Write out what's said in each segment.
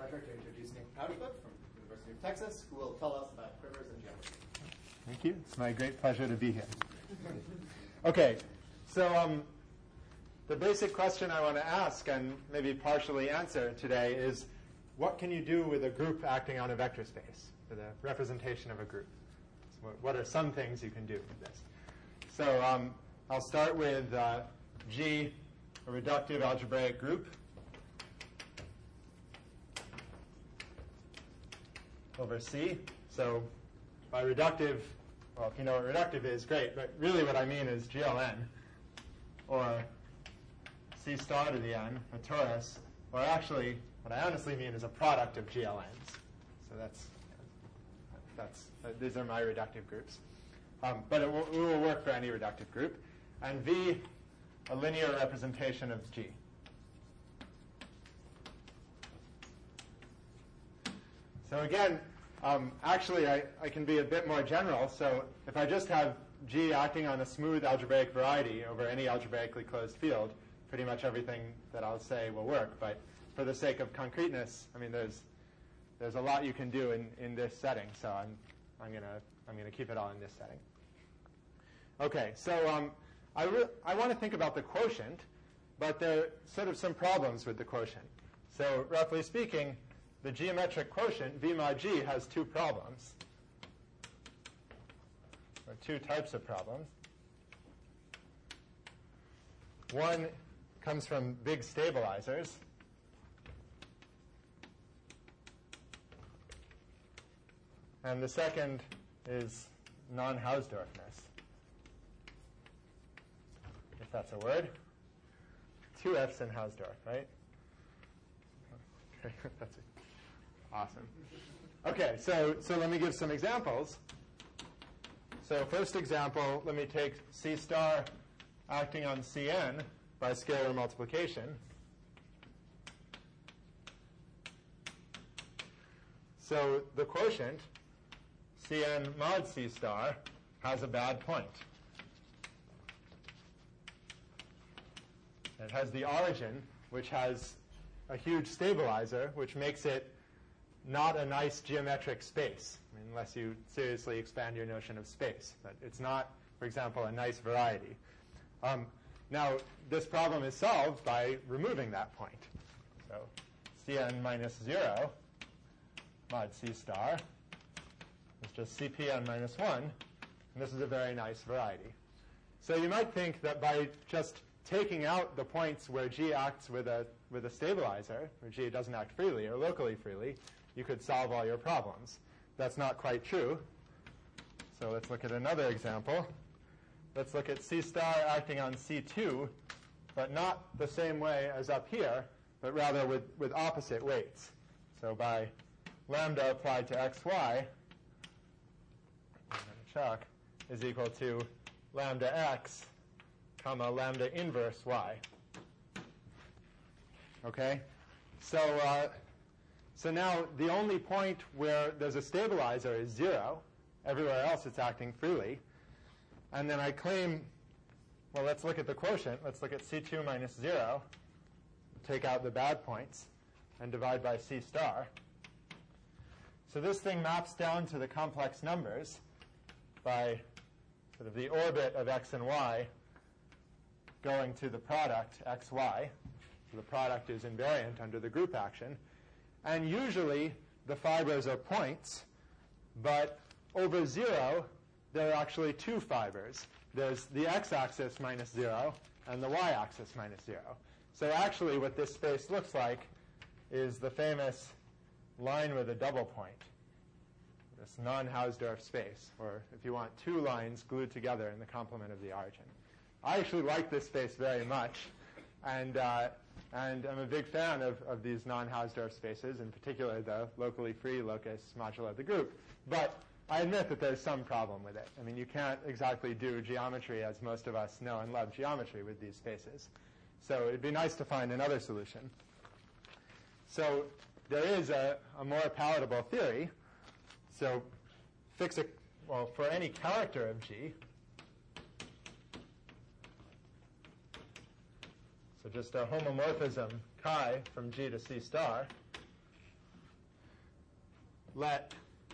pleasure to introduce Nick Proudfoot from the University of Texas, who will tell us about quivers and geometry. Thank you. It's my great pleasure to be here. Okay, so the basic question I want to ask and maybe partially answer today is, what can you do with a group acting on a vector space, with a representation of a group? So what are some things you can do with this? So I'll start with G, a reductive algebraic group over C. So by reductive, well, if you know what reductive is, great. But really what I mean is GLN, or C star to the n, a torus, or actually what I honestly mean is a product of GLNs. So these are my reductive groups. But it will work for any reductive group. And V, a linear representation of G. So again, actually, I can be a bit more general. So if I just have G acting on a smooth algebraic variety over any algebraically closed field, pretty much everything that I'll say will work. But for the sake of concreteness, I mean, there's a lot you can do in this setting. So I'm gonna keep it all in this setting. Okay, so I want to think about the quotient, but there are sort of some problems with the quotient. So roughly speaking, the geometric quotient, V mod G, has two problems, or two types of problems. One comes from big stabilizers. And the second is non-Hausdorffness, if that's a word. Two F's in Hausdorff, right? Okay, that's it. Awesome. Okay, so let me give some examples. So first example, let me take C star acting on Cn by scalar multiplication. So the quotient, Cn mod C star, has a bad point. It has the origin, which has a huge stabilizer, which makes it not a nice geometric space, I mean, unless you seriously expand your notion of space. But it's not, for example, a nice variety. Now, this problem is solved by removing that point. So Cn minus 0 mod C star is just Cpn minus 1, and this is a very nice variety. So you might think that by just taking out the points where G acts with a stabilizer, where G doesn't act freely or locally freely, you could solve all your problems. That's not quite true. So let's look at another example. Let's look at C star acting on C2, but not the same way as up here, but rather with opposite weights. So by lambda applied to xy, chalk, is equal to lambda x, comma lambda inverse y. Okay? So now the only point where there's a stabilizer is 0. Everywhere else it's acting freely. And then I claim, well, let's look at the quotient. Let's look at C2 minus 0, take out the bad points, and divide by C star. So this thing maps down to the complex numbers by sort of the orbit of x and y going to the product xy. So the product is invariant under the group action. And usually the fibers are points, but over 0, there are actually two fibers. There's the x-axis minus 0 and the y-axis minus 0. So actually what this space looks like is the famous line with a double point, this non-Hausdorff space, or if you want, two lines glued together in the complement of the origin. I actually like this space very much, and I'm a big fan of these non-Hausdorff spaces, in particular the locally free locus modulo the group. But I admit that there's some problem with it. I mean, you can't exactly do geometry as most of us know and love geometry with these spaces. So it'd be nice to find another solution. So there is a more palatable theory. So for any character of G, so just a homomorphism chi from G to C star, let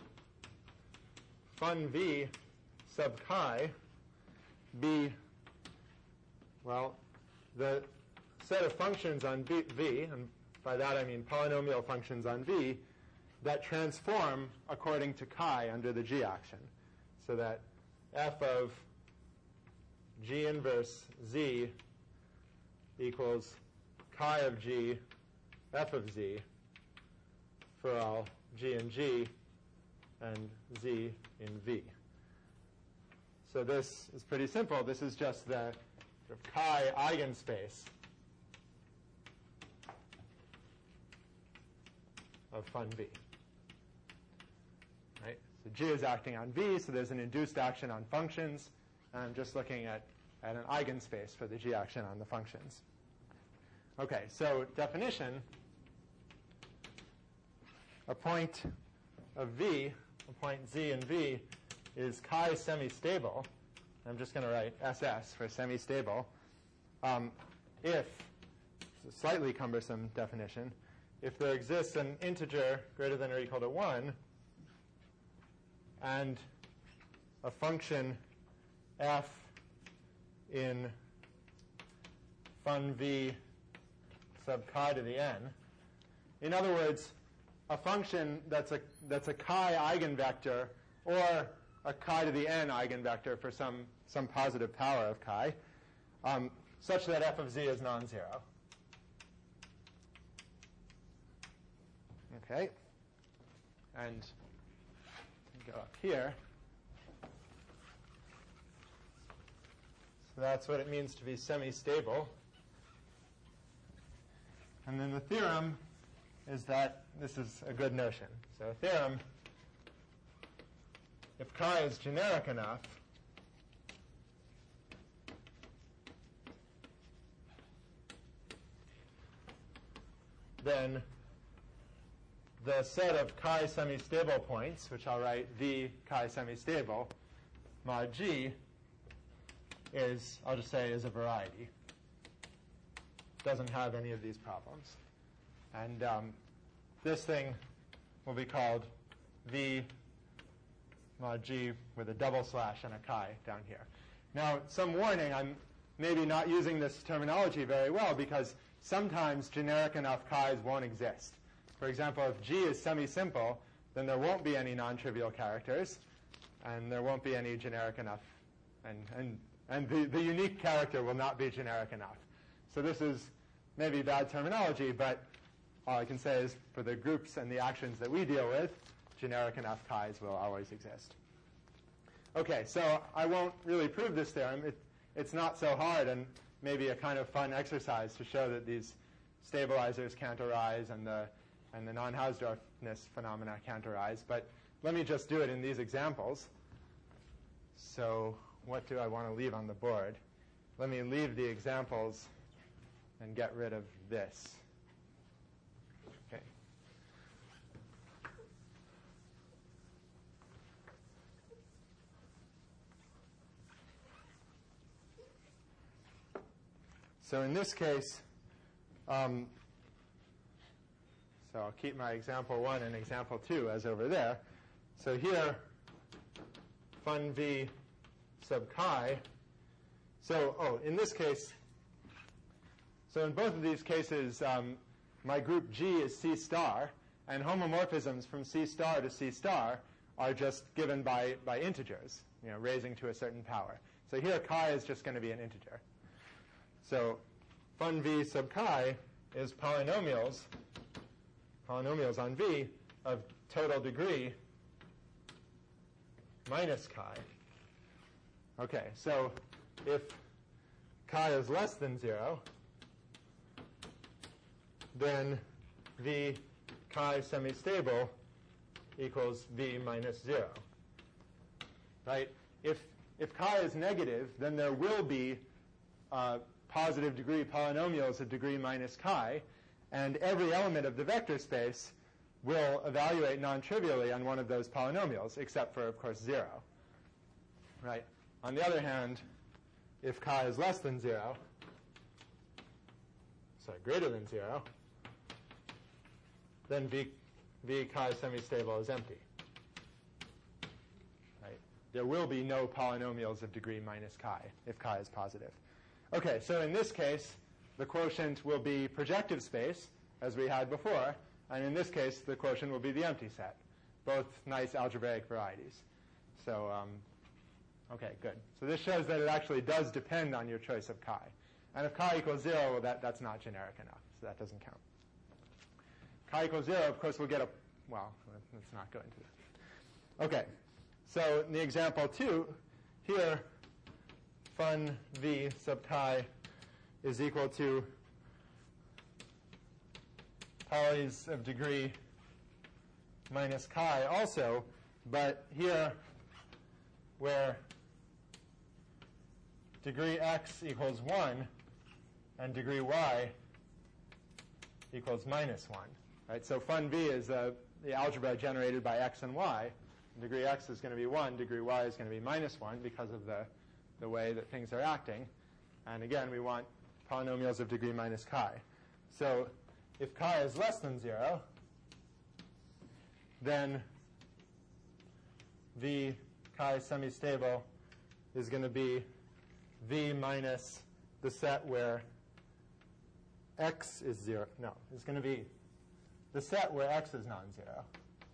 fun v sub chi be, well, the set of functions on v, and by that I mean polynomial functions on v, that transform according to chi under the g action. So that f of g inverse z equals chi of g f of z for all g in g and z in v. So this is pretty simple. This is just the sort of chi eigenspace of fun v. Right? So g is acting on v, so there's an induced action on functions, and I'm just looking at an eigenspace for the g action on the functions. Okay, so definition, a point of v, a point z in v, is chi semi-stable. I'm just going to write SS for semi-stable. If, it's a slightly cumbersome definition, if there exists an integer greater than or equal to 1 and a function f in fun v sub chi to the n. In other words, a function that's a chi eigenvector or a chi to the n eigenvector for some positive power of chi, such that f of z is non-zero. Okay, and go up here. So that's what it means to be semi-stable. And then the theorem is that this is a good notion. So a theorem, if chi is generic enough, then the set of chi semi-stable points, which I'll write v chi semi-stable, mod g, is, I'll just say, is a variety. Doesn't have any of these problems. And this thing will be called v mod g with a double slash and a chi down here. Now, some warning, I'm maybe not using this terminology very well because sometimes generic enough chi's won't exist. For example, if g is semi-simple, then there won't be any non-trivial characters, and there won't be any generic enough, and the unique character will not be generic enough. So this is maybe bad terminology, but all I can say is for the groups and the actions that we deal with, generic enough chi's will always exist. Okay, so I won't really prove this theorem. It's not so hard and maybe a kind of fun exercise to show that these stabilizers can't arise and the non-Hausdorffness phenomena can't arise. But let me just do it in these examples. So what do I want to leave on the board? Let me leave the examples and get rid of this. Okay. So in this case, so I'll keep my example 1 and example 2 as over there. So here, fun v sub chi. So, in this case, so in both of these cases, my group G is C star, and homomorphisms from C star to C star are just given by integers, raising to a certain power. So here, chi is just going to be an integer. So fun v sub chi is polynomials on v of total degree minus chi. Okay, so if chi is less than 0, then v chi semi-stable equals v minus 0. Right? If chi is negative, then there will be positive degree polynomials of degree minus chi, and every element of the vector space will evaluate non-trivially on one of those polynomials, except for, of course, 0. Right? On the other hand, if chi is less than 0, sorry, greater than 0, then v V chi semi-stable is empty. Right? There will be no polynomials of degree minus chi if chi is positive. Okay, so in this case, the quotient will be projective space, as we had before, and in this case, the quotient will be the empty set. Both nice algebraic varieties. So, okay, good. So this shows that it actually does depend on your choice of chi. And if chi equals 0, well, that's not generic enough, so that doesn't count. Chi equals 0, of course, we'll get a, well, let's not go into that. Okay, so in the example 2, here, fun v sub chi is equal to polys of degree minus chi also, but here where degree x equals 1 and degree y equals minus 1. Right? So fun v is the algebra generated by x and y. Degree x is going to be 1, degree y is going to be minus 1 because of the way that things are acting. And again, we want polynomials of degree minus chi. So if chi is less than 0, then v chi semi-stable is going to be v minus the set where x is 0. No, it's going to be the set where x is non-zero.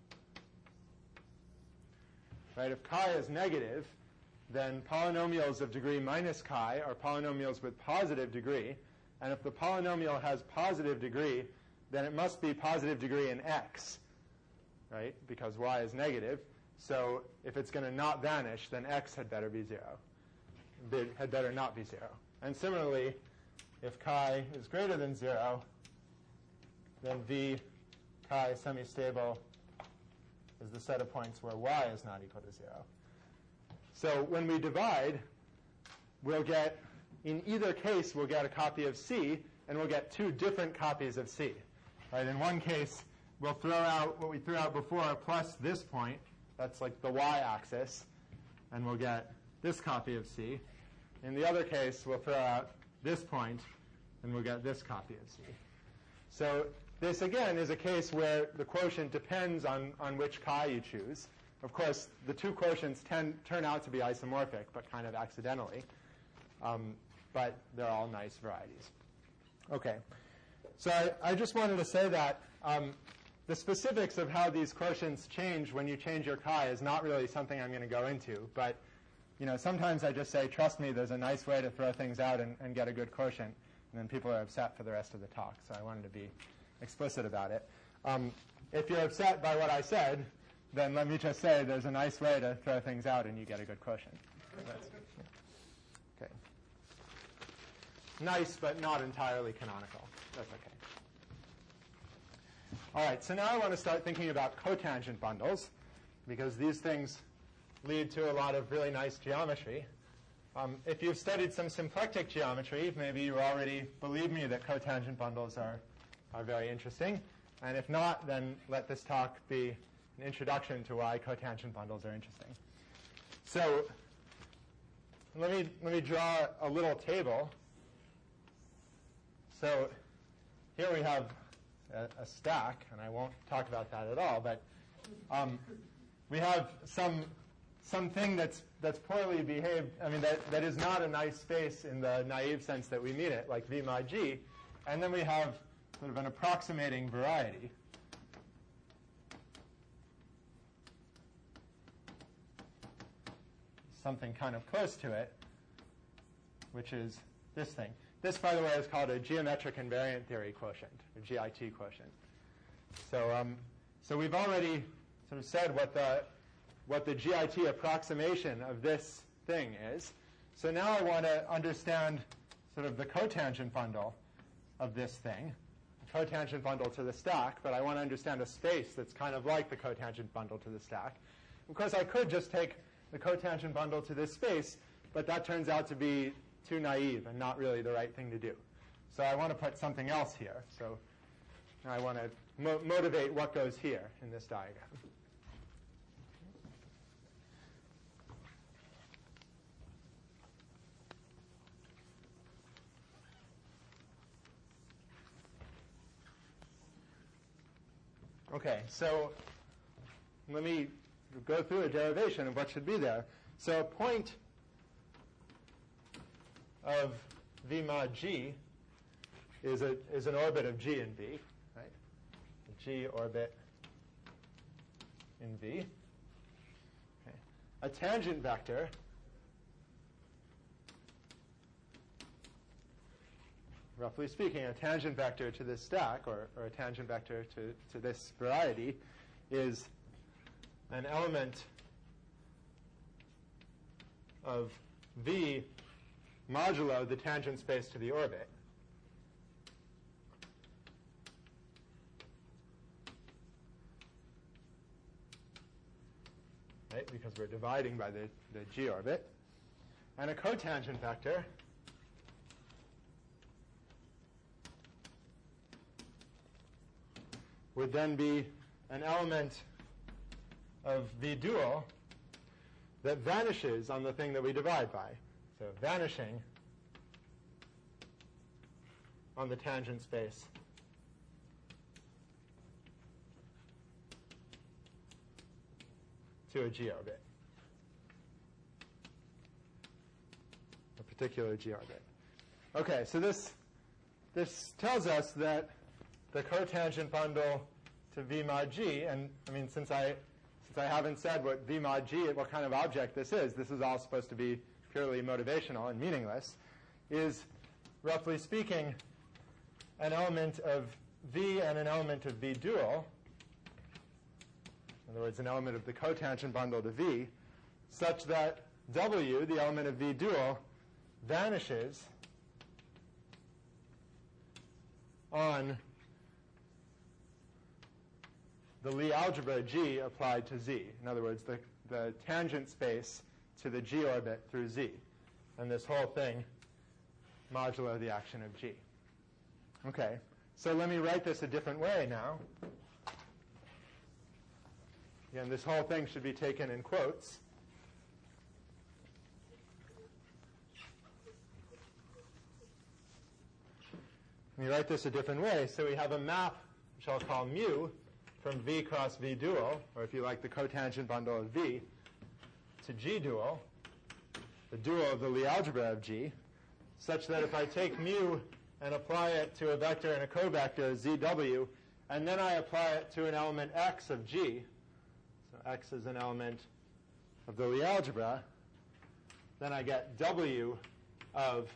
Right? If chi is negative, then polynomials of degree minus chi are polynomials with positive degree. And if the polynomial has positive degree, then it must be positive degree in x, right? Because y is negative. So if it's going to not vanish, then x had better be 0. It had better not be 0. And similarly, if chi is greater than 0, then v chi semi-stable is the set of points where y is not equal to 0. So when we divide, we'll get, in either case, we'll get a copy of C, and we'll get two different copies of C. Right? In one case, we'll throw out what we threw out before plus this point. That's like the y-axis, and we'll get this copy of C. In the other case, we'll throw out this point, and we'll get this copy of C. So this, again, is a case where the quotient depends on which chi you choose. Of course, the two quotients turn out to be isomorphic, but kind of accidentally. But they're all nice varieties. Okay. So I just wanted to say that the specifics of how these quotients change when you change your chi is not really something I'm going to go into. But sometimes I just say, trust me, there's a nice way to throw things out and get a good quotient. And then people are upset for the rest of the talk. So I wanted to be explicit about it. If you're upset by what I said, then let me just say there's a nice way to throw things out and you get a good quotient. Okay. Nice, but not entirely canonical. That's okay. All right, so now I want to start thinking about cotangent bundles, because these things lead to a lot of really nice geometry. If you've studied some symplectic geometry, maybe you already believe me that cotangent bundles are very interesting. And if not, then let this talk be an introduction to why cotangent bundles are interesting. So let me draw a little table. So here we have a stack, and I won't talk about that at all, but we have something that's poorly behaved, that is not a nice space in the naive sense that we mean it, like V mod G, and then we have sort of an approximating variety. Something kind of close to it, which is this thing. This, by the way, is called a geometric invariant theory quotient, a GIT quotient. So we've already sort of said what the GIT approximation of this thing is. So now I want to understand sort of the cotangent bundle of this thing, the cotangent bundle to the stack, but I want to understand a space that's kind of like the cotangent bundle to the stack. Of course, I could just take the cotangent bundle to this space, but that turns out to be too naive and not really the right thing to do. So I want to put something else here. So I want to motivate what goes here in this diagram. Okay, so let me go through a derivation of what should be there. So a point of V mod G is an orbit of G in V, right? A G orbit in V. Okay. A tangent vector roughly speaking, a tangent vector to this stack, or a tangent vector to this variety, is an element of V modulo the tangent space to the orbit. Right, because we're dividing by the G orbit. And a cotangent vector would then be an element of V dual that vanishes on the thing that we divide by. So vanishing on the tangent space to a G orbit, a particular G orbit. Okay, so this tells us that the cotangent bundle to V mod G, and I mean, since I haven't said what V mod G, what kind of object this is all supposed to be purely motivational and meaningless, is, roughly speaking, an element of V and an element of V dual. In other words, an element of the cotangent bundle to V, such that W, the element of V dual, vanishes on the Lie algebra G applied to Z. In other words, the tangent space to the G orbit through Z. And this whole thing modulo the action of G. Okay, so let me write this a different way now. Again, this whole thing should be taken in quotes. Let me write this a different way. So we have a map, which I'll call mu, from V cross V dual, or if you like, the cotangent bundle of V, to G dual, the dual of the Lie algebra of G, such that if I take mu and apply it to a vector and a covector, ZW, and then I apply it to an element X of G, so X is an element of the Lie algebra, then I get W of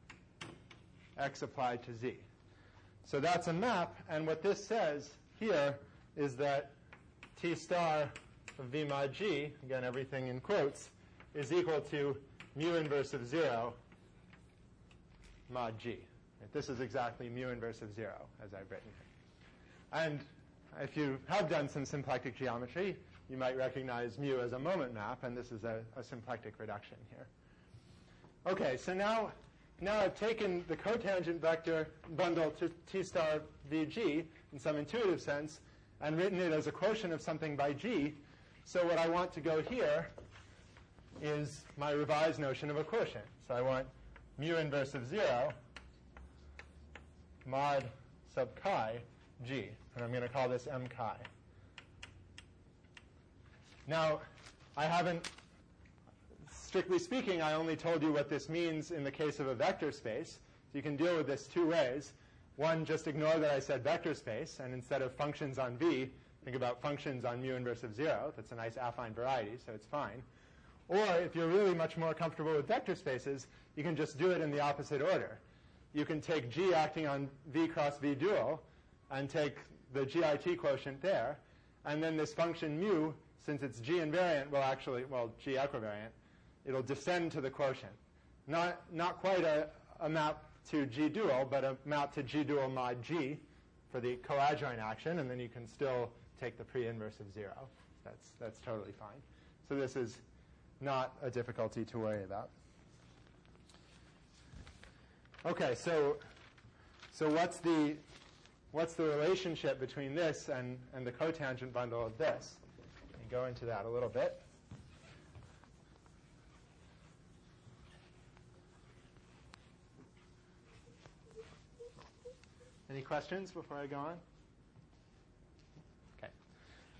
X applied to Z. So that's a map, and what this says here is that T star of V mod G, again everything in quotes, is equal to mu inverse of 0 mod G. Right? This is exactly mu inverse of 0, as I've written it. And if you have done some symplectic geometry, you might recognize mu as a moment map, and this is a symplectic reduction here. Okay, so now I've taken the cotangent vector bundle to T star Vg in some intuitive sense and written it as a quotient of something by G. So what I want to go here is my revised notion of a quotient. So I want mu inverse of 0 mod sub chi G. And I'm going to call this M chi. Now, I haven't, strictly speaking, I only told you what this means in the case of a vector space. So you can deal with this two ways. One, just ignore that I said vector space, and instead of functions on V, think about functions on mu inverse of 0. That's a nice affine variety, so it's fine. Or if you're really much more comfortable with vector spaces, you can just do it in the opposite order. You can take G acting on V cross V dual and take the GIT quotient there, and then this function mu, since it's G invariant, will actually, well, G equivariant, it'll descend to the quotient. Not quite a map to G dual, but a map to G dual mod G for the coadjoint action, and then you can still take the pre-inverse of 0. That's totally fine. So this is not a difficulty to worry about. Okay, so what's the relationship between this and the cotangent bundle of this? Let me go into that a little bit. Any questions before I go on? Okay.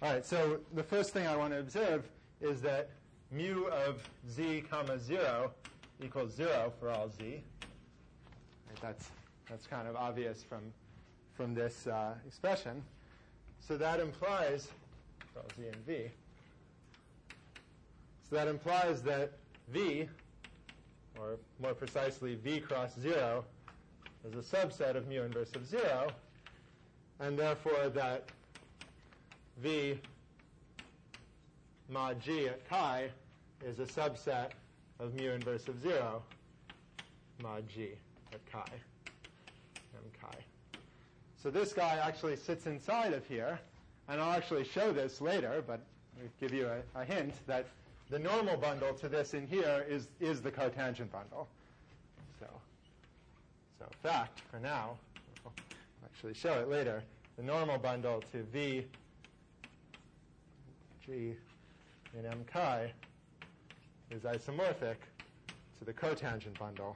All right, so the first thing I want to observe is that mu of z comma 0 equals 0 for all z. Right, that's kind of obvious from this expression. So that implies, for all z and v, so that implies that v, or more precisely v cross 0, is a subset of mu inverse of 0, and therefore that v mod g at chi is a subset of mu inverse of 0 mod g at chi, m chi. So this guy actually sits inside of here, and I'll actually show this later, but I'll give you a hint that the normal bundle to this in here is the cotangent bundle. So fact, for now, I'll actually show it later, the normal bundle to v g in m chi is isomorphic to the cotangent bundle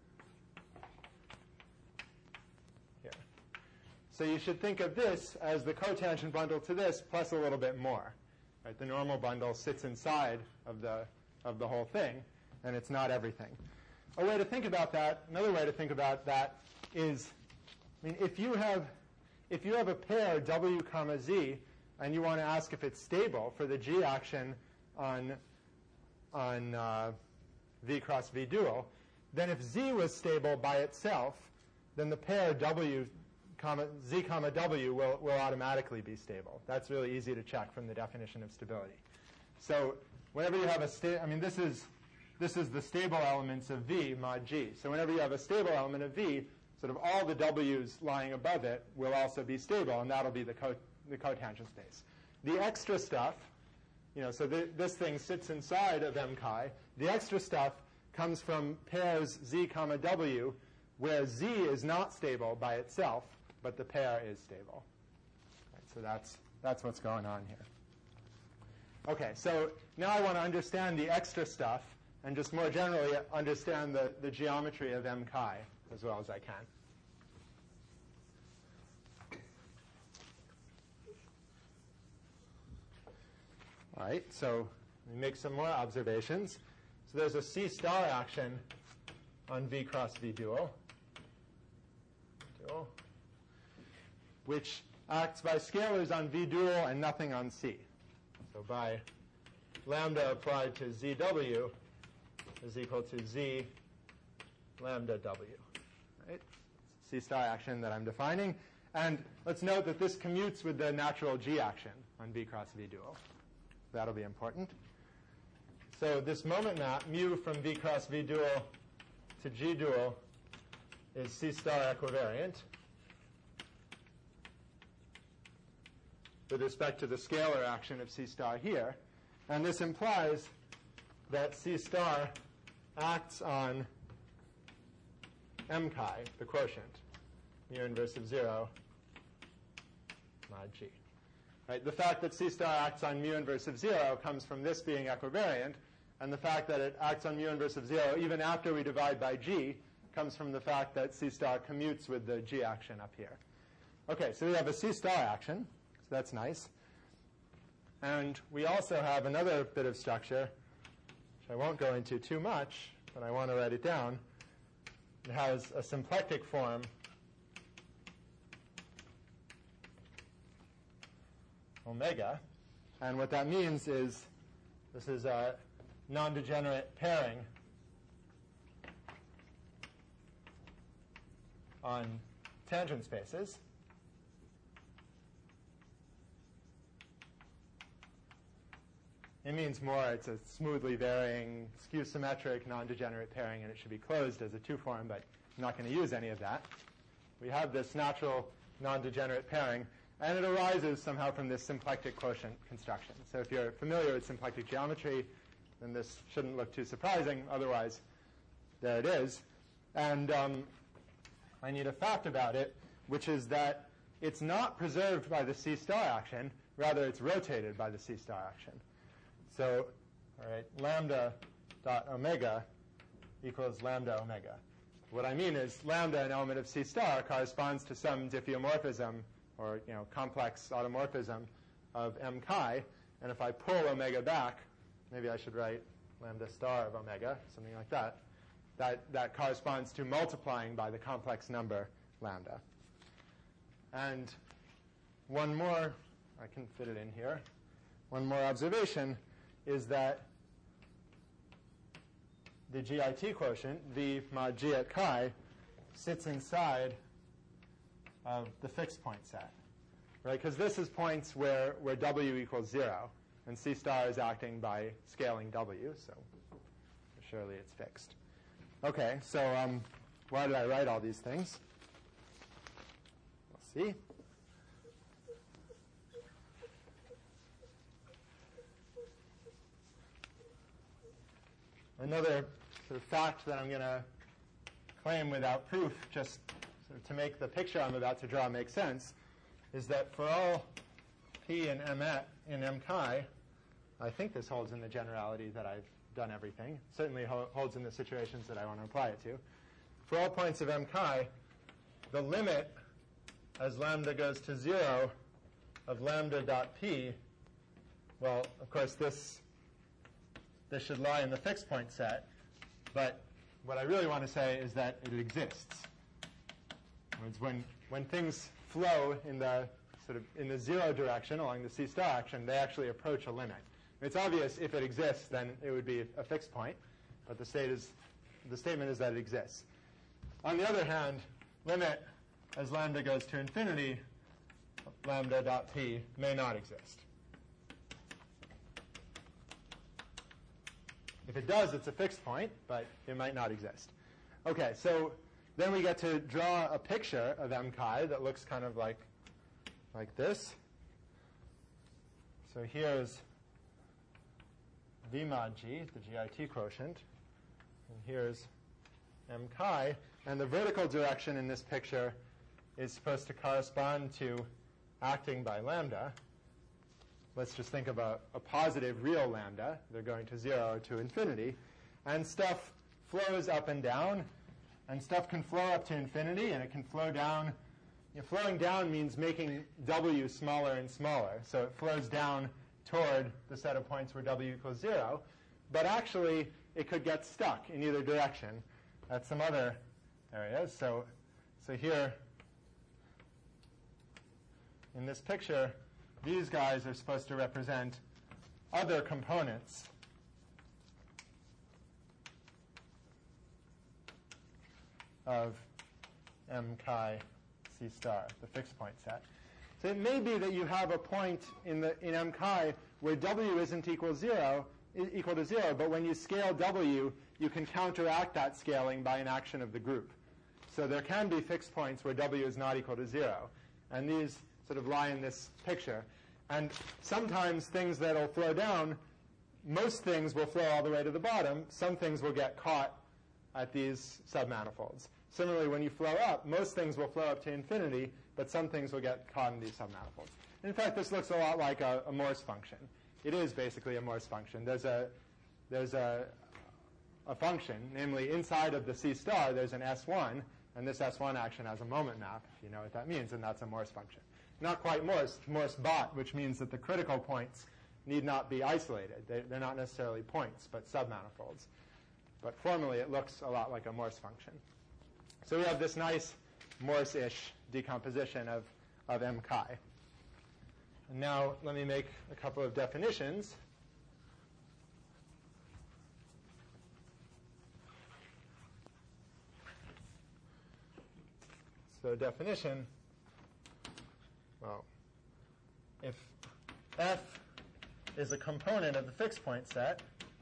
here. So you should think of this as the cotangent bundle to this plus a little bit more. Right? The normal bundle sits inside of the whole thing, and it's not everything. A way to think about that, another way to think about that is, I mean, if you have a pair w comma z, and you want to ask if it's stable for the g action on v cross v dual, then if z was stable by itself, then the pair w comma z comma w will automatically be stable. That's really easy to check from the definition of stability. So whenever you have this is the stable elements of v mod g. So whenever you have a stable element of v, sort of all the w's lying above it will also be stable, and that'll be the cotangent space. The extra stuff, so this thing sits inside of m chi. The extra stuff comes from pairs z comma w, where z is not stable by itself, but the pair is stable. Right, so that's what's going on here. Okay, so now I want to understand the extra stuff and just more generally understand the geometry of m chi as well as I can. All right, so let me make some more observations. So there's a C star action on V cross V dual, which acts by scalars on V dual and nothing on C. So by lambda applied to ZW is equal to Z lambda W. Right? C star action that I'm defining. And let's note that this commutes with the natural G action on V cross V dual. That'll be important. So this moment map, mu from V cross V dual to G dual, is C star equivariant with respect to the scalar action of C star here. And this implies that C star acts on m chi, the quotient, mu inverse of 0 mod G. Right? The fact that C star acts on mu inverse of 0 comes from this being equivariant, and the fact that it acts on mu inverse of 0 even after we divide by G comes from the fact that C star commutes with the G action up here. Okay, so we have a C star action, so that's nice. And we also have another bit of structure, which I won't go into too much, but I want to write it down. It has a symplectic form omega, and what that means is this is a non-degenerate pairing on tangent spaces. It means more, it's a smoothly varying, skew-symmetric, non-degenerate pairing, and it should be closed as a two-form, but I'm not going to use any of that. We have this natural non-degenerate pairing, and it arises somehow from this symplectic quotient construction. So if you're familiar with symplectic geometry, then this shouldn't look too surprising. Otherwise, there it is. And I need a fact about it, which is that it's not preserved by the C star action. Rather, it's rotated by the C star action. So, all right, lambda dot omega equals lambda omega. What I mean is lambda, an element of C star, corresponds to some diffeomorphism or complex automorphism of m chi. And if I pull omega back, maybe I should write lambda star of omega, something like that. That corresponds to multiplying by the complex number lambda. And one more, I can fit it in here, one more observation is that the GIT quotient, V mod G at chi, sits inside of the fixed point set, right? Because this is points where W equals 0, and C star is acting by scaling W, so surely it's fixed. Okay, so why did I write all these things? We'll see. Another sort of fact that I'm going to claim without proof, just sort of to make the picture I'm about to draw make sense, is that for all p and in m chi, I think this holds in the generality that I've done everything. It certainly holds in the situations that I want to apply it to. For all points of m chi, the limit as lambda goes to 0 of lambda dot p, well, of course, this should lie in the fixed point set, but what I really want to say is that it exists. When things flow in the sort of in the 0 direction along the C star action, they actually approach a limit. It's obvious if it exists, then it would be a fixed point, but the statement is that it exists. On the other hand, limit as lambda goes to infinity, lambda dot p may not exist. If it does, it's a fixed point, but it might not exist. Okay, so then we get to draw a picture of m chi that looks kind of like this. So here's V mod G, the GIT quotient, and here's m chi, and the vertical direction in this picture is supposed to correspond to acting by lambda. Let's just think about a positive real lambda. They're going to 0 or to infinity. And stuff flows up and down. And stuff can flow up to infinity, and it can flow down. Flowing down means making W smaller and smaller. So it flows down toward the set of points where W equals 0. But actually, it could get stuck in either direction at some other areas. So here, in this picture, these guys are supposed to represent other components of m chi C star, the fixed point set. So it may be that you have a point in m chi where W isn't equal to 0, but when you scale W, you can counteract that scaling by an action of the group. So there can be fixed points where W is not equal to 0. And these sort of lie in this picture. And sometimes things that will flow down, most things will flow all the way to the bottom. Some things will get caught at these submanifolds. Similarly, when you flow up, most things will flow up to infinity, but some things will get caught in these submanifolds. In fact, this looks a lot like a Morse function. It is basically a Morse function. There's a function, namely inside of the C star, there's an S1, and this S1 action has a moment map, if you know what that means, and that's a Morse function. Not quite Morse, Morse bot, which means that the critical points need not be isolated. They're not necessarily points, but submanifolds. But formally, it looks a lot like a Morse function. So we have this nice Morse-ish decomposition of m chi. And now let me make a couple of definitions. So definition, well, if f is a component of the fixed point set,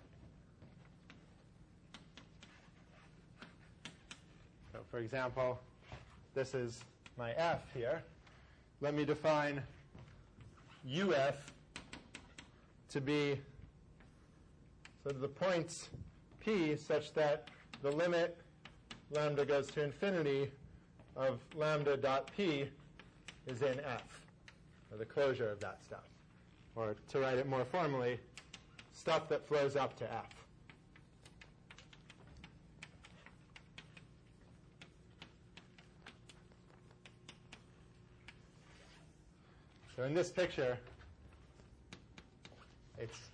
so for example, this is my f here. Let me define UF to be sort of the points P such that the limit lambda goes to infinity of lambda dot P is in F, or the closure of that stuff. Or to write it more formally, stuff that flows up to F. So in this picture,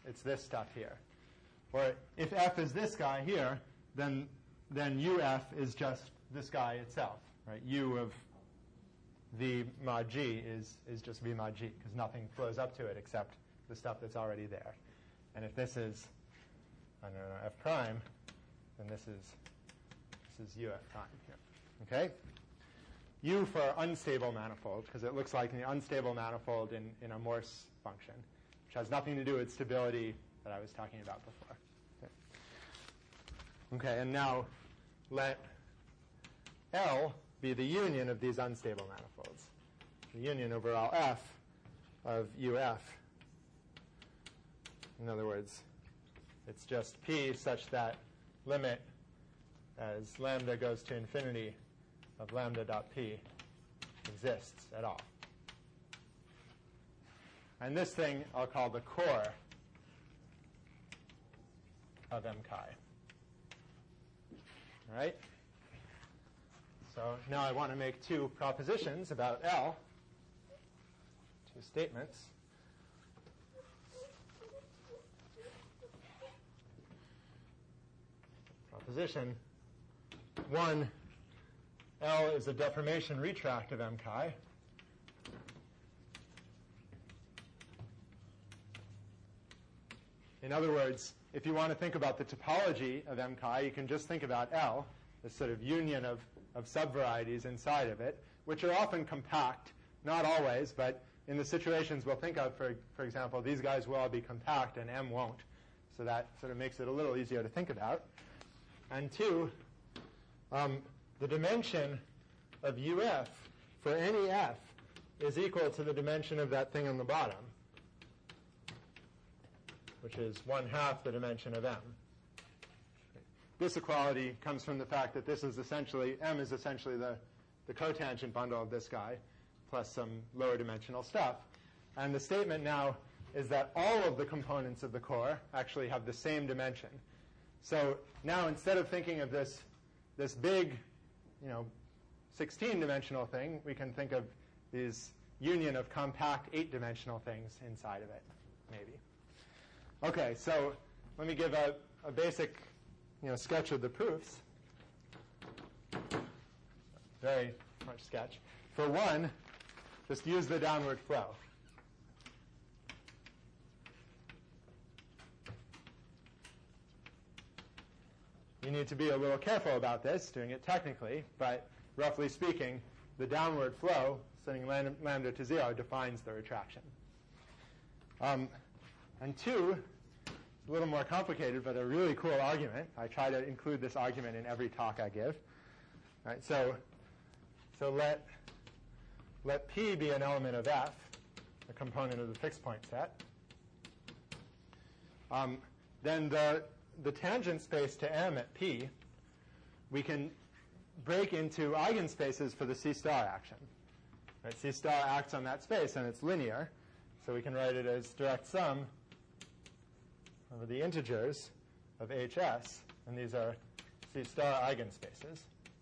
it's this stuff here. Or if f is this guy here, then uf is just this guy itself, right? U of v mod g is just v mod g, because nothing flows up to it except the stuff that's already there. And if this is, I don't know, f prime, then this is uf prime here. Okay? U for unstable manifold, because it looks like the unstable manifold in a Morse function, which has nothing to do with stability that I was talking about before. Okay, and now let L be the union of these unstable manifolds. The union over all f of UF. In other words, it's just P such that limit as lambda goes to infinity of lambda dot P exists at all. And this thing I'll call the core of M chi. All right? So now I want to make two propositions about L, two statements. Proposition 1, L is a deformation retract of M chi. In other words, if you want to think about the topology of M chi, you can just think about L, this sort of union of subvarieties inside of it, which are often compact, not always, but in the situations we'll think of, for example, these guys will all be compact and M won't. So that sort of makes it a little easier to think about. And 2, the dimension of UF for any F is equal to the dimension of that thing on the bottom, which is 1/2 the dimension of M. This equality comes from the fact that this is essentially, M is essentially the cotangent bundle of this guy, plus some lower dimensional stuff. And the statement now is that all of the components of the core actually have the same dimension. So now instead of thinking of this big, 16-dimensional thing, we can think of these union of compact 8-dimensional things inside of it, maybe. Okay, so let me give a basic sketch of the proofs. Very much sketch. For 1, just use the downward flow. You need to be a little careful about this, doing it technically, but roughly speaking, the downward flow, setting lambda to 0, defines the retraction. And 2, a little more complicated, but a really cool argument. I try to include this argument in every talk I give. All right, so let P be an element of F, a component of the fixed point set. Then the tangent space to M at P, we can break into eigenspaces for the C star action. Right, C star acts on that space, and it's linear. So we can write it as direct sum over the integers of HS, and these are C star eigenspaces.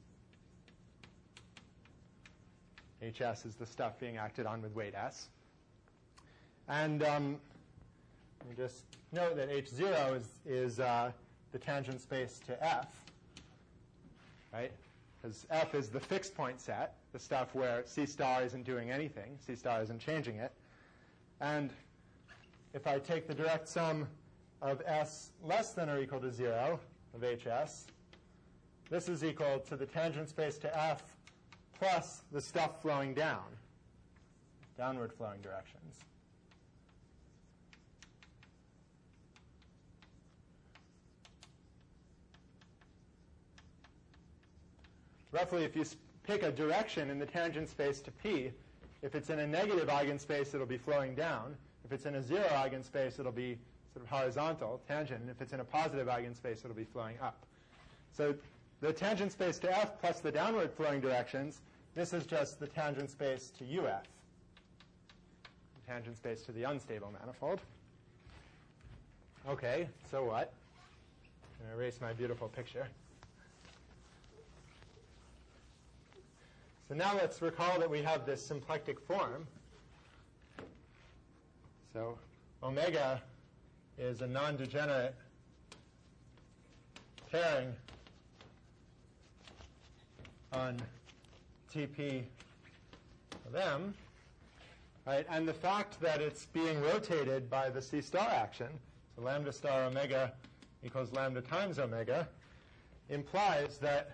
HS is the stuff being acted on with weight S. And let me just note that H0 is the tangent space to F, right? Because F is the fixed point set, the stuff where C star isn't doing anything, C star isn't changing it. And if I take the direct sum of S less than or equal to 0 of HS, this is equal to the tangent space to F plus the stuff flowing down, downward flowing directions. Roughly, if you pick a direction in the tangent space to P, if it's in a negative eigenspace, it'll be flowing down. If it's in a 0 eigenspace, it'll be sort of horizontal, tangent. And if it's in a positive eigenspace, it'll be flowing up. So the tangent space to F plus the downward flowing directions, this is just the tangent space to UF, the tangent space to the unstable manifold. Okay, so what? I'm going to erase my beautiful picture. So now let's recall that we have this symplectic form. So omega is a non-degenerate pairing on TP of M, right? And the fact that it's being rotated by the C star action, so lambda star omega equals lambda times omega, implies that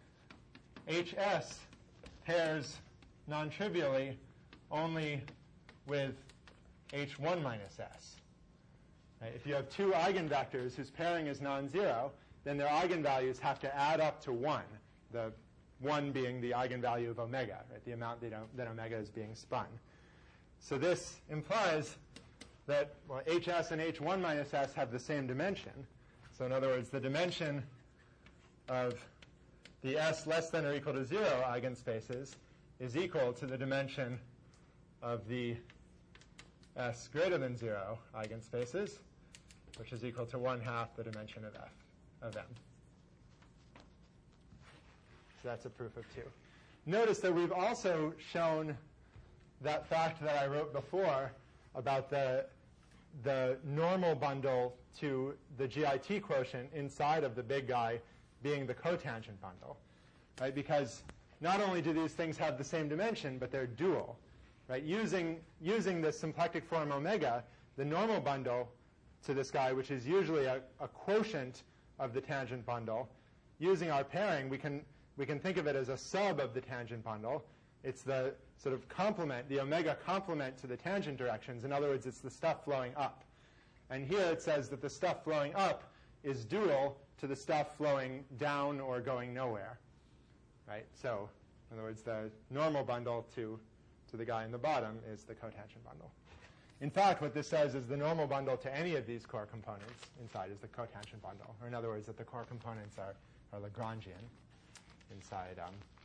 HS pairs non-trivially only with H1 minus S. Right? If you have two eigenvectors whose pairing is non-zero, then their eigenvalues have to add up to 1, the 1 being the eigenvalue of omega, right? The amount that omega is being spun. So this implies that HS and H1 minus S have the same dimension. So in other words, the dimension of the S less than or equal to 0 eigenspaces is equal to the dimension of the S greater than 0 eigenspaces, which is equal to 1/2 the dimension of F of M. So that's a proof of 2. Notice that we've also shown that fact that I wrote before about the normal bundle to the GIT quotient inside of the big guy being the cotangent bundle, right? Because not only do these things have the same dimension, but they're dual, right? Using the symplectic form omega, the normal bundle to this guy, which is usually a quotient of the tangent bundle, using our pairing, we can think of it as a sub of the tangent bundle. It's the sort of complement, the omega complement to the tangent directions. In other words, it's the stuff flowing up. And here it says that the stuff flowing up is dual to the stuff flowing down or going nowhere, right? So, in other words, the normal bundle to the guy in the bottom is the cotangent bundle. In fact, what this says is the normal bundle to any of these core components inside is the cotangent bundle. Or in other words, that the core components are Lagrangian inside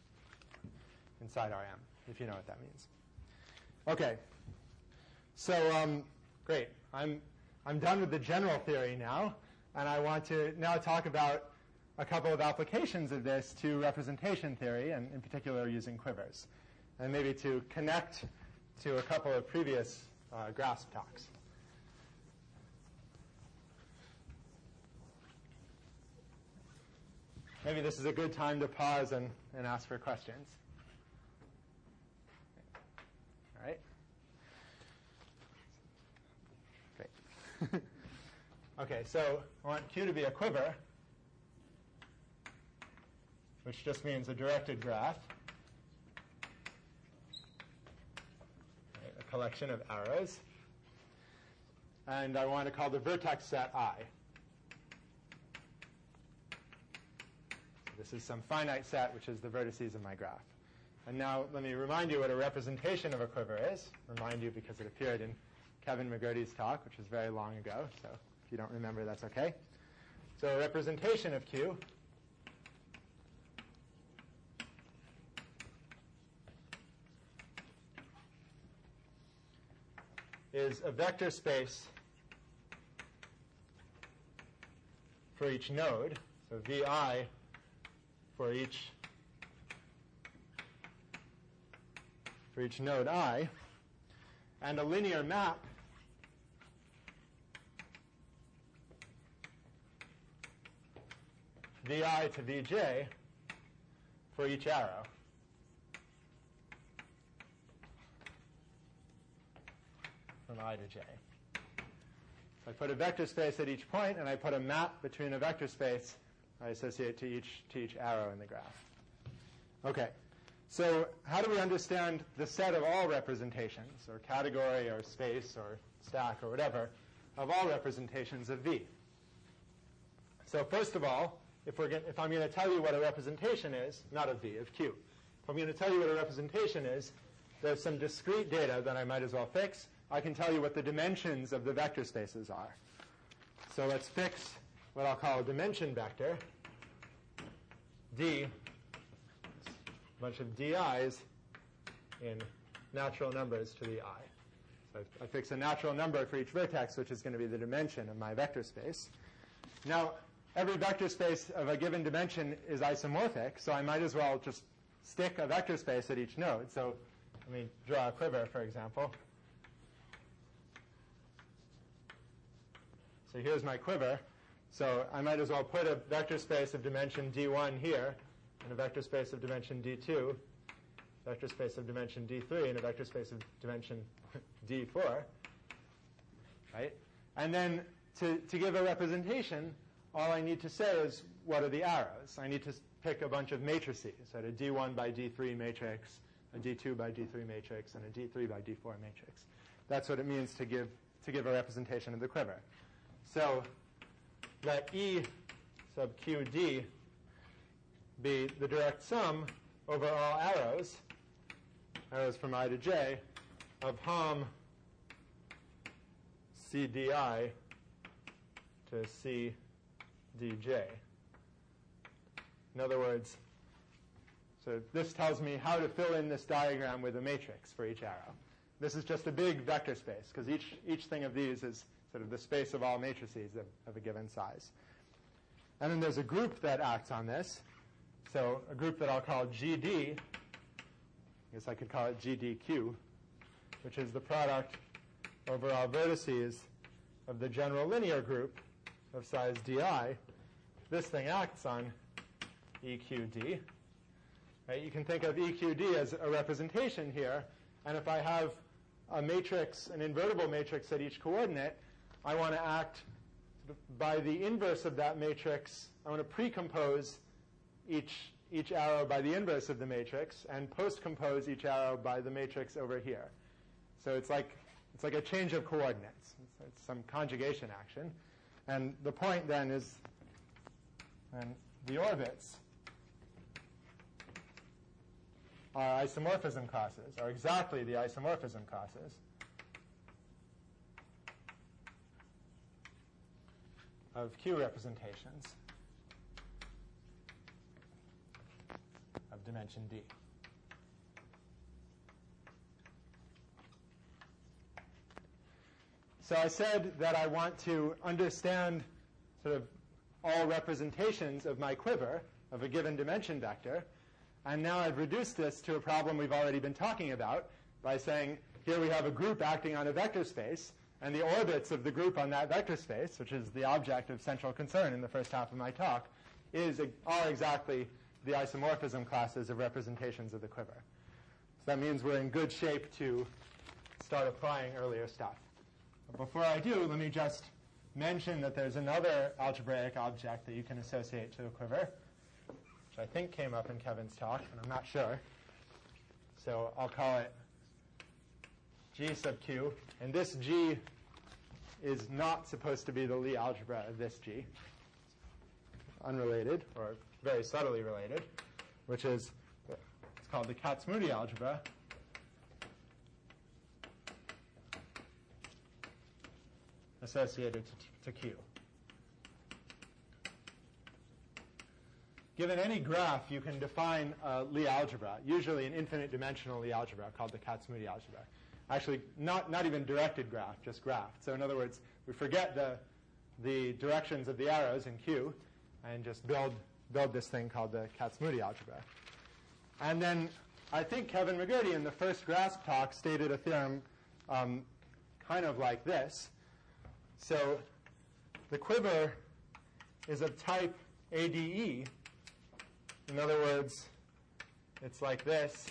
Rm, if you know what that means. Okay. So, great. I'm done with the general theory now, and I want to now talk about a couple of applications of this to representation theory, and in particular using quivers, and maybe to connect to a couple of previous GRASP talks. Maybe this is a good time to pause and ask for questions. All right. Great. Okay, so I want Q to be a quiver, which just means a directed graph, right, a collection of arrows. And I want to call the vertex set I. This is some finite set, which is the vertices of my graph. And now let me remind you what a representation of a quiver is. Remind you because it appeared in Kevin McGurdy's talk, which was very long ago. So if you don't remember, that's okay. So a representation of Q is a vector space for each node. So VI for each node I, and a linear map Vi to Vj for each arrow. From I to j. So I put a vector space at each point, and I put a map between a vector space I associate to each arrow in the graph. Okay, so how do we understand the set of all representations, or category, or space, or stack, or whatever, of all representations of V? So first of all, if I'm going to tell you what a representation is, not of V, of Q, if I'm going to tell you what a representation is, there's some discrete data that I might as well fix. I can tell you what the dimensions of the vector spaces are. So let's fix what I'll call a dimension vector, D, a bunch of di's in natural numbers to the I. So I fix a natural number for each vertex, which is going to be the dimension of my vector space. Now, every vector space of a given dimension is isomorphic, so I might as well just stick a vector space at each node. So let me draw a quiver, for example. So here's my quiver. So I might as well put a vector space of dimension d1 here, and a vector space of dimension d2, vector space of dimension d3, and a vector space of dimension d4. Right? And then to give a representation, all I need to say is, what are the arrows? I need to pick a bunch of matrices, so a d1 by d3 matrix, a d2 by d3 matrix, and a d3 by d4 matrix. That's what it means to give a representation of the quiver. So let E sub qd be the direct sum over all arrows from I to j, of Hom cdi to cdj. In other words, so this tells me how to fill in this diagram with a matrix for each arrow. This is just a big vector space, because each thing of these is sort of the space of all matrices of a given size. And then there's a group that acts on this. So a group that I'll call GD, I guess I could call it GDQ, which is the product over all vertices of the general linear group of size di. This thing acts on EQD. Right? You can think of EQD as a representation here, and if I have a matrix, an invertible matrix at each coordinate, I want to act by the inverse of that matrix. I want to precompose each arrow by the inverse of the matrix and postcompose each arrow by the matrix over here. So it's like a change of coordinates. It's some conjugation action. And the point then is the orbits are isomorphism classes, are exactly the isomorphism classes of Q representations of dimension D. So I said that I want to understand sort of all representations of my quiver of a given dimension vector. And now I've reduced this to a problem we've already been talking about by saying, here we have a group acting on a vector space, and the orbits of the group on that vector space, which is the object of central concern in the first half of my talk, are exactly the isomorphism classes of representations of the quiver. So that means we're in good shape to start applying earlier stuff. But before I do, let me just mention that there's another algebraic object that you can associate to the quiver, which I think came up in Kevin's talk, but I'm not sure. So I'll call it G sub Q. And this G is not supposed to be the Lie algebra of this G. Unrelated, or very subtly related, which is, it's called the Kac-Moody algebra. Associated to Q. Given any graph, you can define a Lie algebra, usually an infinite dimensional Lie algebra called the Kac-Moody algebra. Actually, not even directed graph, just graph. So in other words, we forget the directions of the arrows in Q and just build this thing called the Kac-Moody algebra. And then I think Kevin McGurdy in the first GRASP talk stated a theorem kind of like this. So the quiver is of type ADE. In other words, it's like this.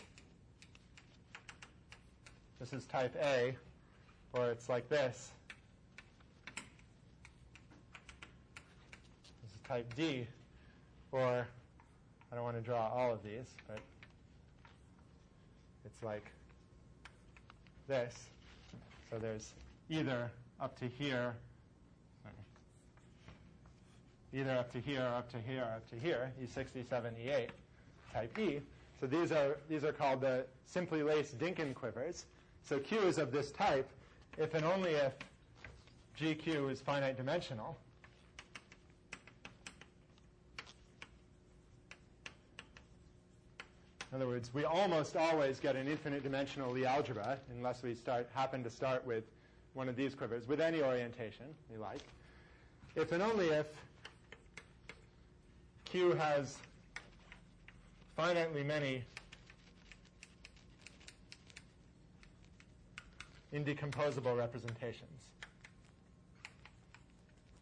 This is type A, or it's like this. This is type D, or I don't want to draw all of these, but it's like this. So there's either up to here, either up to here, up to here, up to here, E6, E7, E8, type E. So these are called the simply laced Dynkin quivers. So Q is of this type if and only if GQ is finite dimensional. In other words, we almost always get an infinite dimensional Lie algebra unless we happen to start with one of these quivers with any orientation we like. If and only if Q has finitely many indecomposable representations.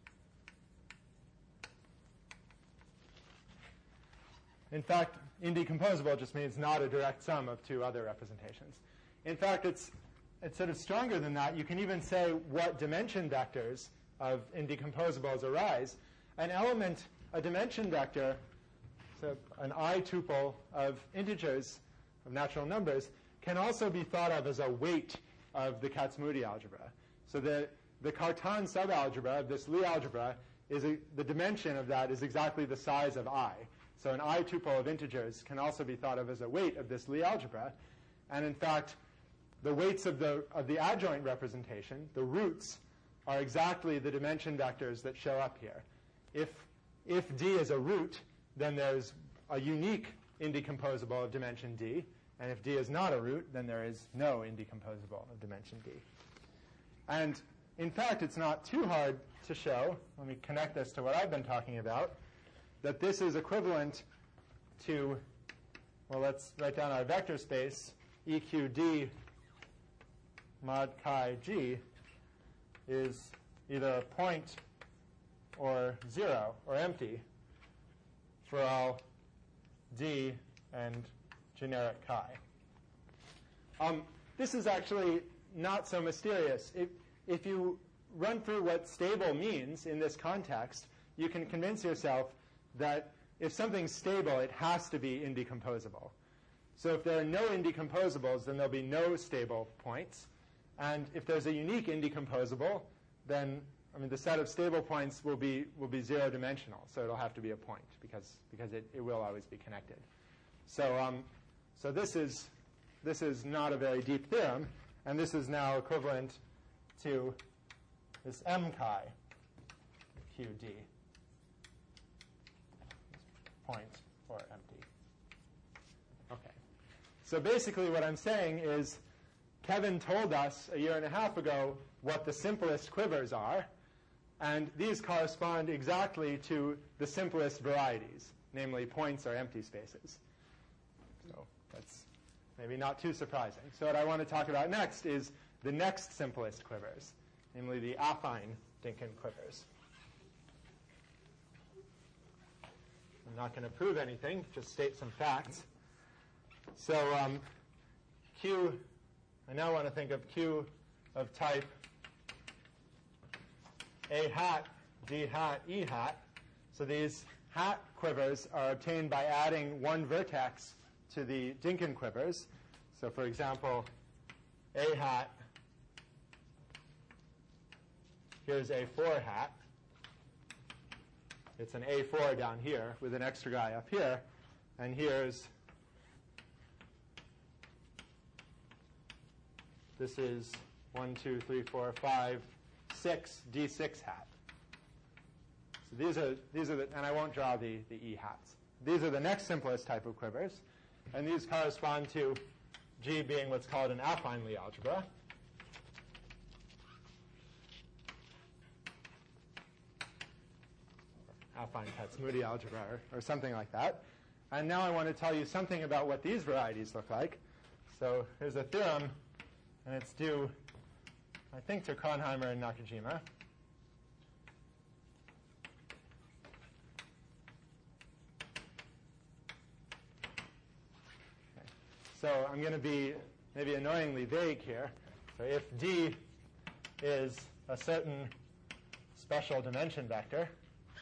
In fact, indecomposable just means not a direct sum of two other representations. In fact, it's sort of stronger than that. You can even say what dimension vectors of indecomposables arise. An element, a dimension vector, so an I tuple of integers, of natural numbers, can also be thought of as a weight of the Kac-Moody algebra. So the Cartan subalgebra of this Lie algebra, the dimension of that is exactly the size of I. So an I tuple of integers can also be thought of as a weight of this Lie algebra. And in fact, the weights of the adjoint representation, the roots, are exactly the dimension vectors that show up here. If D is a root, then there's a unique indecomposable of dimension D. And if D is not a root, then there is no indecomposable of dimension D. And in fact, it's not too hard to show, let me connect this to what I've been talking about, that this is equivalent to, well, let's write down our vector space, EQD mod chi G is either a point or 0 or empty for all D and generic chi. This is actually not so mysterious. If you run through what stable means in this context, you can convince yourself that if something's stable, it has to be indecomposable. So if there are no indecomposables, then there'll be no stable points. And if there's a unique indecomposable, then the set of stable points will be zero-dimensional. So it'll have to be a point because it will always be connected. So this is not a very deep theorem, and this is now equivalent to this M chi QD, point or empty. Okay. So basically what I'm saying is Kevin told us a year and a half ago what the simplest quivers are, and these correspond exactly to the simplest varieties, namely points or empty spaces. So that's maybe not too surprising. So what I want to talk about next is the next simplest quivers, namely the affine Dynkin quivers. I'm not going to prove anything, just state some facts. So Q, I now want to think of Q of type A hat, D hat, E hat. So these hat quivers are obtained by adding one vertex to the Dynkin quivers. So for example, A hat, here's A4 hat. It's an A4 down here with an extra guy up here. And here's, this is 1, 2, 3, 4, 5, 6, D6 hat. So these are the, and I won't draw the E hats. These are the next simplest type of quivers. And these correspond to G being what's called an affine Lie algebra. Affine Kac-Moody algebra or something like that. And now I want to tell you something about what these varieties look like. So here's a theorem, and it's due, I think, to Kronheimer and Nakajima. Okay. So I'm going to be maybe annoyingly vague here. So if D is a certain special dimension vector,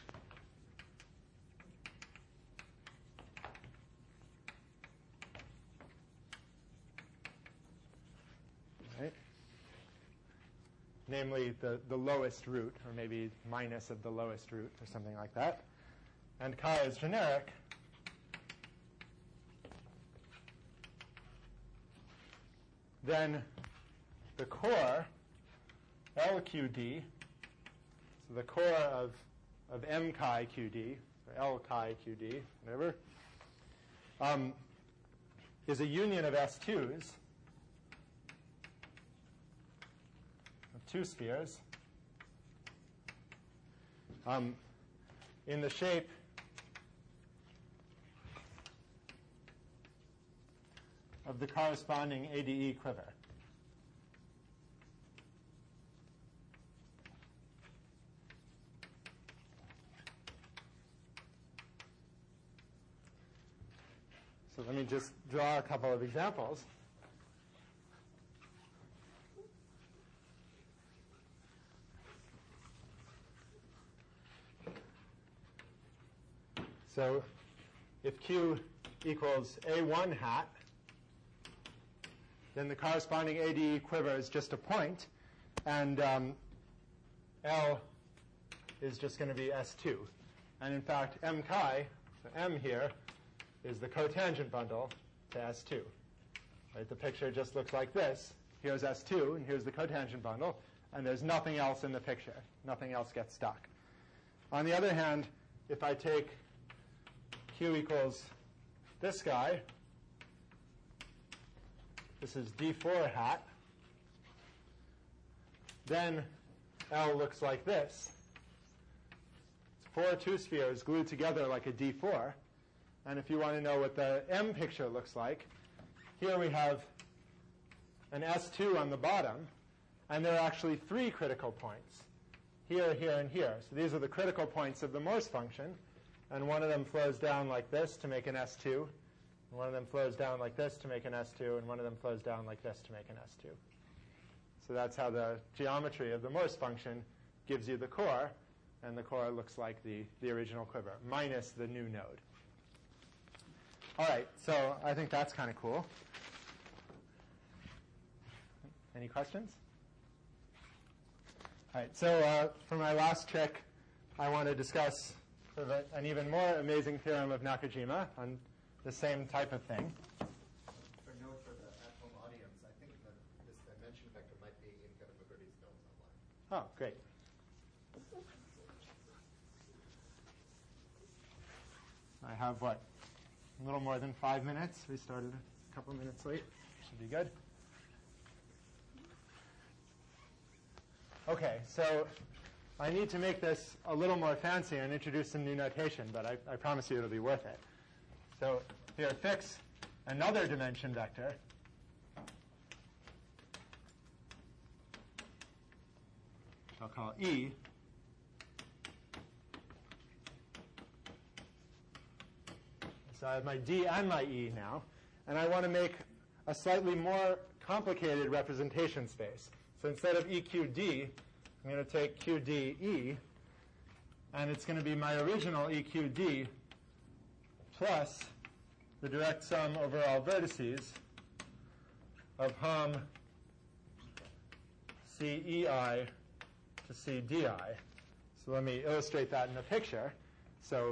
namely the lowest root, or maybe minus of the lowest root, or something like that, and chi is generic, then the core, LQD, so the core of M chi QD, or L chi QD, whatever, is a union of S2s, two spheres in the shape of the corresponding ADE quiver. just draw a couple of examples. So if Q equals A1 hat, then the corresponding ADE quiver is just a point, and L is just going to be S2. And in fact, M chi, so M here, is the cotangent bundle to S2. Right? The picture just looks like this. Here's S2, and here's the cotangent bundle, and there's nothing else in the picture. Nothing else gets stuck. On the other hand, if I take Q equals this guy, this is D4 hat, then L looks like this. It's 4 two-spheres glued together like a D4. And if you want to know what the M picture looks like, here we have an S2 on the bottom, and there are actually 3 critical points, here, here, and here. So these are the critical points of the Morse function, and one of them flows down like this to make an S2, and one of them flows down like this to make an S2, and one of them flows down like this to make an S2. So that's how the geometry of the Morse function gives you the core, and the core looks like the original quiver, minus the new node. All right, so I think that's kind of cool. Any questions? All right, so for my last trick, I want to discuss sort of an even more amazing theorem of Nakajima on the same type of thing. For note for the at-home audience, I think that this dimension vector might be in Kevin McGurdy's notes online. Oh, great. I have, what, a little more than 5 minutes. We started a couple minutes late. Should be good. OK, so I need to make this a little more fancy and introduce some new notation, but I promise you it'll be worth it. So here, fix another dimension vector. I'll call E. So I have my D and my E now, and I want to make a slightly more complicated representation space. So instead of EQD, I'm going to take QDE, and it's going to be my original EQD plus the direct sum over all vertices of Hom CEI to CDI. So let me illustrate that in a picture. So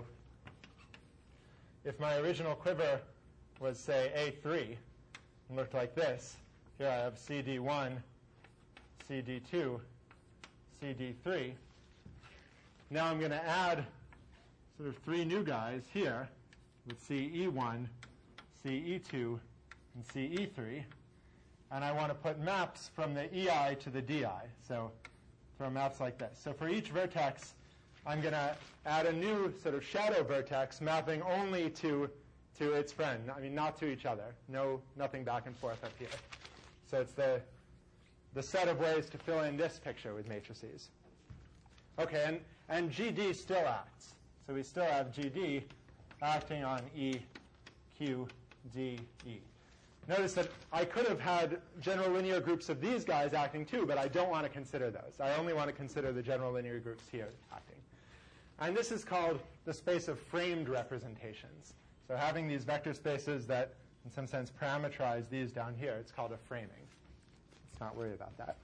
if my original quiver was, say, A3 and looked like this, here I have CD1, CD2, CD3. Now I'm going to add sort of 3 new guys here with CE1, CE2, and CE3. And I want to put maps from the EI to the DI. So throw maps like this. So for each vertex, I'm going to add a new sort of shadow vertex mapping only to its friend. I mean, not to each other. Nothing back and forth up here. So it's the set of ways to fill in this picture with matrices. OK, and GD still acts. So we still have GD acting on E, Q, D, E. Notice that I could have had general linear groups of these guys acting too, but I don't want to consider those. I only want to consider the general linear groups here acting. And this is called the space of framed representations. So having these vector spaces that, in some sense, parameterize these down here, it's called a framing. Let's not worry about that.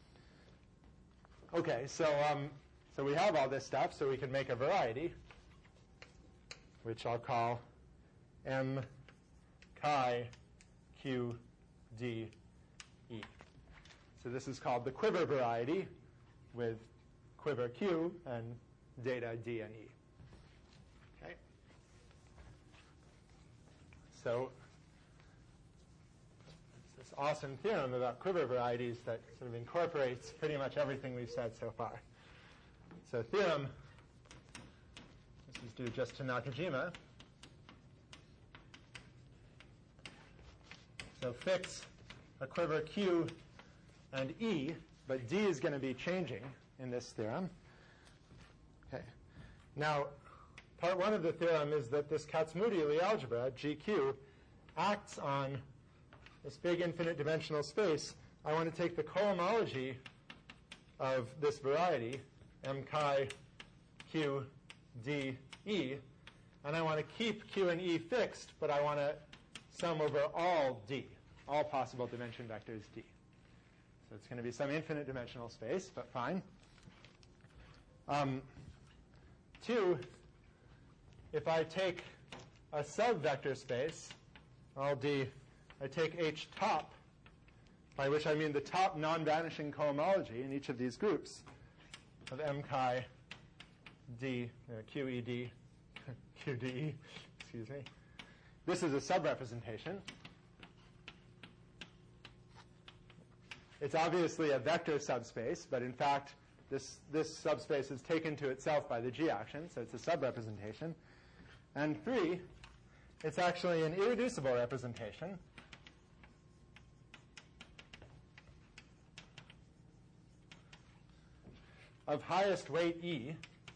OK, so we have all this stuff, so we can make a variety, which I'll call M chi Q D E. So this is called the quiver variety with quiver Q and data D and E. Okay. So it's this awesome theorem about quiver varieties that sort of incorporates pretty much everything we've said so far. So theorem, this is due just to Nakajima. So fix a quiver Q and E, but D is going to be changing in this theorem. Okay. Now, part 1 of the theorem is that this Kac-Moody Lie algebra, GQ, acts on this big infinite dimensional space, I want to take the cohomology of this variety, m chi q d e, and I want to keep q and e fixed, but I want to sum over all d, all possible dimension vectors d. So it's going to be some infinite dimensional space, but fine. 2, if I take a subvector space, all d, I take h top, by which I mean the top non-vanishing cohomology in each of these groups of m chi d, qed, qde, excuse me. This is a subrepresentation. It's obviously a vector subspace, but in fact, this subspace is taken to itself by the g action, so it's a subrepresentation. And 3, it's actually an irreducible representation. Of highest weight E,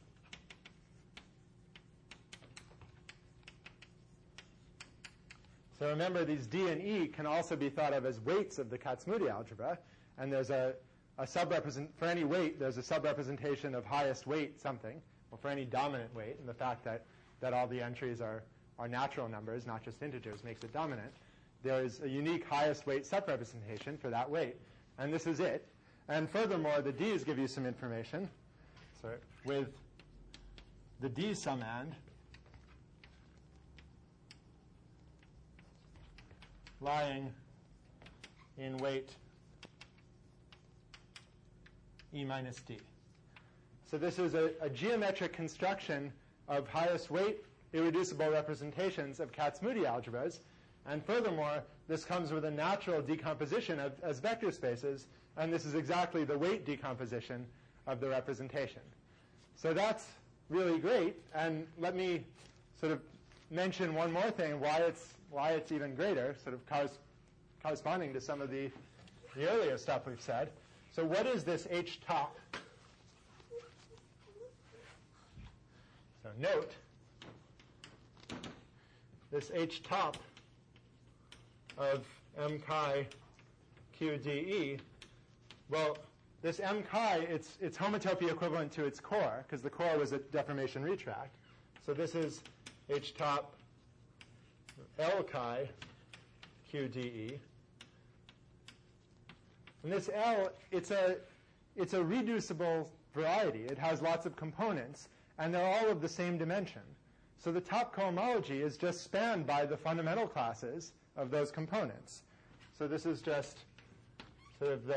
so remember these D and E can also be thought of as weights of the Kac-Moody algebra, and there's a for any weight, there's a subrepresentation of highest weight something, or for any dominant weight, and the fact that all the entries are natural numbers, not just integers, makes it dominant. There is a unique highest weight subrepresentation for that weight, and this is it. And furthermore, the D's give you some information. So with the D summand lying in weight E minus D. So this is a geometric construction of highest weight irreducible representations of Kac-Moody algebras. And furthermore, this comes with a natural decomposition as vector spaces, and this is exactly the weight decomposition of the representation. So that's really great, and let me sort of mention one more thing, why it's even greater, sort of corresponding to some of the earlier stuff we've said. So what is this H top? So note, this H top of m chi qde, well, this m chi, it's homotopy equivalent to its core, because the core was a deformation retract. So this is H top L chi qde. And this L, it's a reducible variety. It has lots of components, and they're all of the same dimension. So the top cohomology is just spanned by the fundamental classes of those components. So this is just sort of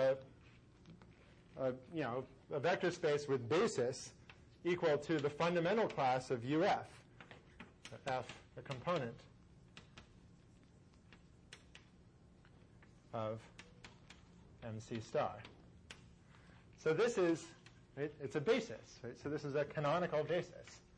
a vector space with basis equal to the fundamental class of UF, so F, the component of MC star. So this is, right, it's a basis, right? So this is a canonical basis.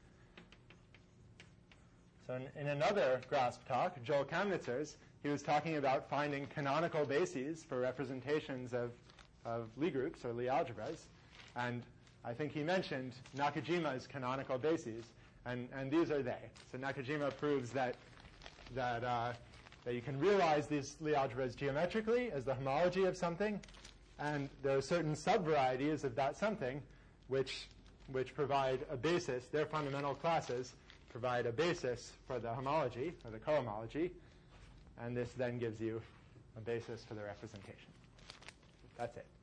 So in another GRASP talk, Joel Kamnitzer's, he was talking about finding canonical bases for representations of Lie groups or Lie algebras. And I think he mentioned Nakajima's canonical bases, and these are they. So Nakajima proves that you can realize these Lie algebras geometrically as the homology of something, and there are certain subvarieties of that something which provide a basis. Their fundamental classes provide a basis for the homology, or the cohomology, and this then gives you a basis for the representation. That's it.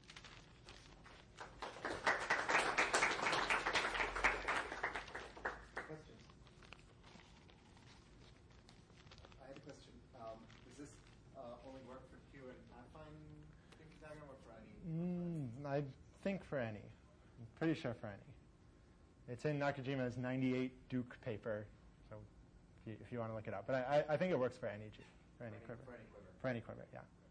Questions? I had a question. Does this only work for Q and affine thinking diagram, or for any? I think for any. I'm pretty sure for any. It's in Nakajima's 98 Duke paper, so if you want to look it up. But I think it works for any G, for any quiver. For any quiver. For any quiver, yeah.